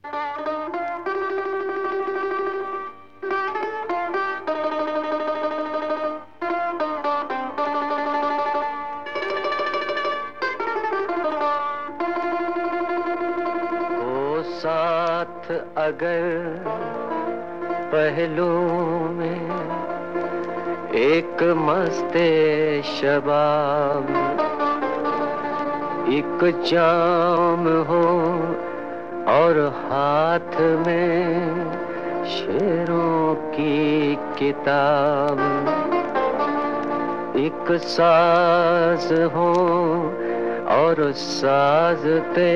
साथ अगर पहलू में एक मस्ते शबाब, एक जाम हो और हाथ में शेरों की किताब, एक साज हो और साजते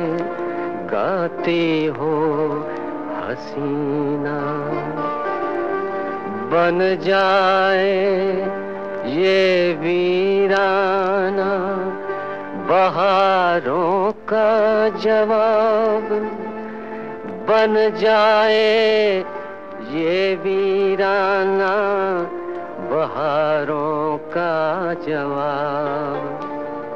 गाती हो हसीना, बन जाए ये वीराना बहारों का जवाब, बन जाए ये वीराना बहारों का जवाब।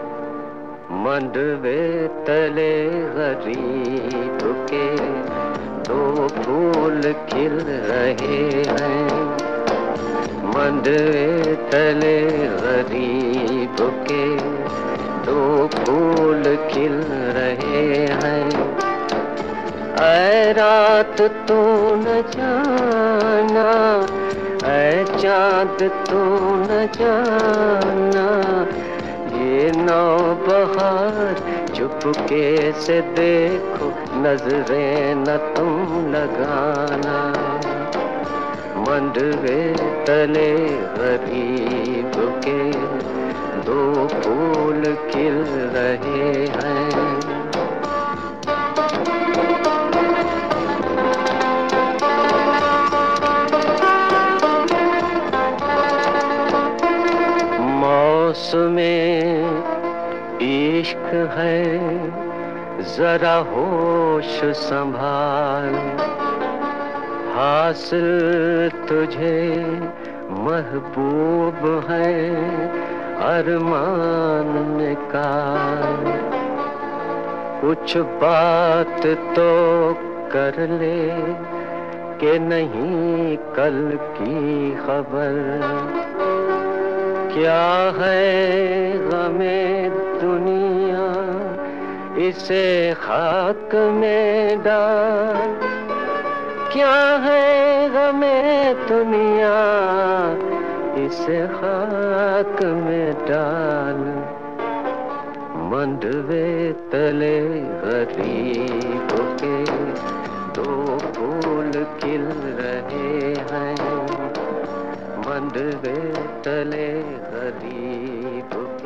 मंडवे तले गरीब के दो फूल खिल रहे हैं, मंडवे तले गरीब के दो फूल खिल रहे हैं। ऐ रात तू न जाना, ऐ चाँद तू न जाना, ये नौबहार चुपके से देखो, नजरें न तुम लगाना। मंडवे तले गरीब के दो फूल खिल रहे हैं। मौसमे इश्क है जरा होश संभाल, हासिल तुझे महबूब है अरमान निकाल। कुछ बात तो कर ले कि नहीं कल की खबर, क्या है गमे दुनिया इसे खाक में डाल, क्या है गमे दुनिया इसे खाक में डाल। मंडवे तले गरीब के दो फूल खिल रहे हैं, मंडवे तले गरीब